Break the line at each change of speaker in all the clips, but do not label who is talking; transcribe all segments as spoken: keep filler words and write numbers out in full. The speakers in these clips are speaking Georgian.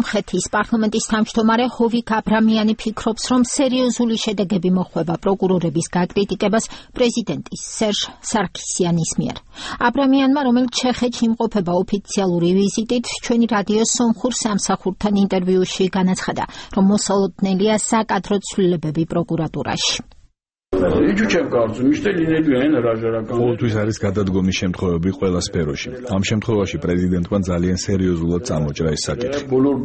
სომხეთის პარლამენტის თავმჯდომარე ჰოვიკ აბრამიანი ფიქრობს, რომ სერიოზული შედეგები მოჰყვება პროკურორების გაკრიტიკებას პრეზიდენტის სერჟ სარქისიანის მიერ. აბრამიანმა, რომელიც ჩეხეთში იმყოფება ოფიციალური ვიზიტით, ჩვენი რადიო სომხურ სამსახურთან ინტერვიუში განაცხადა, რომ მოსალოდნელია საკადრო ცვლილებები პროკურატურაში.
ყოველთვის არის გადადგომის შემთხვევები ყველა სფეროში. ამ შემთხვევაში პრეზიდენტმა ძალიან სერიოზულად წამოჭრა ეს საკითხი.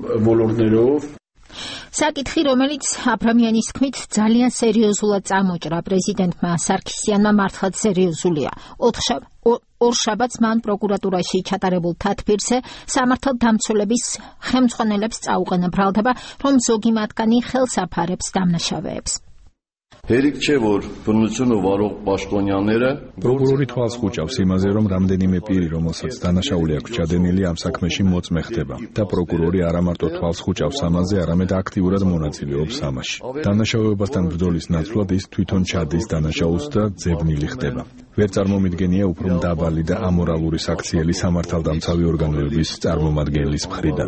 საკითხი, რომელიც აბრამიანის თქმით ძალიან სერიოზულად წამოჭრა პრეზიდენტმა სარქისიანმა, მართლაც სერიოზულია. ორ შაბათს მან პროკურატურაში ჩატარებულ თათბირზე სამართალდამცველების ხელმძღვანელებს წაუყენა ბრალდება, რომ ზოგი მათგანი ხელს აფარებს დამნაშავეებს.
პროკურორი თვალს ხუჭავს იმაზე, რომ რამდენიმე პირი, რომელსაც დანაშაული აქვს ჩადენილი, ამ საქმეში მოწმე ხდება და პროკურორი არა მარტო თვალს ხუჭავს ამაზე, არამედ აქტიურად მონაწილეობს ამაში. დანაშაუებასთან ბრძოლის ნაცვლად ის თვითონ ჩადის დანაშაულს და ძებნილი ხდება. ვერ წარმომიდგენია უფრო მდაბალი და ამორალური საქციელი სამართალდამცავი ორგანოების წარმომადგენლის მხრიდან.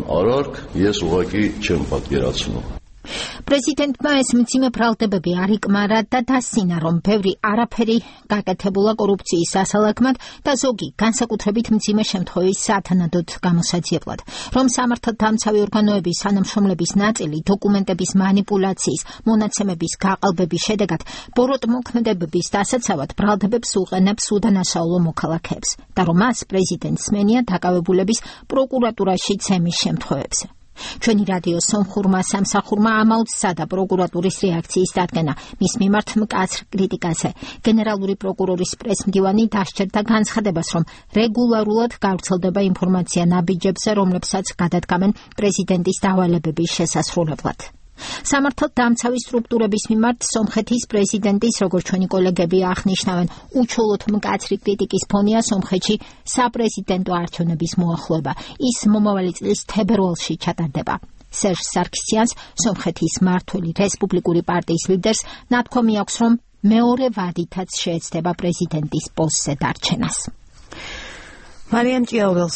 პრეზიდენტმა ეს მძიმე ბრალდებები არ იკმარა და დასცინა, რომ ბევრი არაფერი გაკეთებულა კორუფციის ასალაგმად და ზოგი განსაკუთრებით მძიმე შემთხვევის სათანადოდ გამოსაძიებლად, რომ სამართალდამცავი ორგანოების თანამშრომლების ნაწილი დოკუმენტების манипуляციის, მონაცემების გაყალბების შედეგად ბოროტმოქმედებების დასაცავად ბრალდებებს უყენებს უდანაშაულო მოქალაქეებს და რომ მას პრეზიდენტს სმენია დაკავებულების პროკურატურაში ცემის შემთხვევებზე. ჩვენი რადიო სომხურმა სამსახურმა ამაოდ სცადა პროკურატურის რეაქციის დადგენა მის მიმართ მკაცრ კრიტიკაზე. გენერალური პროკურორის პრესმდივანი დასჯერდა განცხადებას, რომ რეგულარულად გავრცელდება ინფორმაცია ნაბიჯებზე, რომლებსაც გადადგამენ პრეზიდენტის დავალებების შესასრულებლად. სამართალდამცავი სტრუქტურების მიმართ სომხეთის პრეზიდენტის, როგორც ჩვენი კოლეგები აღნიშნავენ, უჩვეულოდ მკაცრი კრიტიკის ფონია სომხეთში საპრეზიდენტო არჩევნების მოახლოება. ის მომავალი წლის თებერვალში ჩატარდება. სერჟ სარქისიანს, სომხეთის მმართველი რესპუბლიკური პარტიის ლიდერს, ნათქვამი აქვს, რომ მეორე ვადითაც შეეცდება პრეზიდენტის პოსტზე დარჩენას.
მარიამ ჭიაურელს